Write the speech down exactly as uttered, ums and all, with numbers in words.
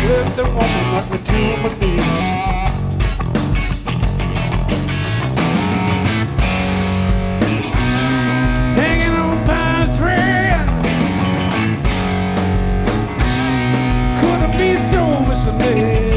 Let the woman knock me to my knees. Hanging on by a thread. Could it be so misled?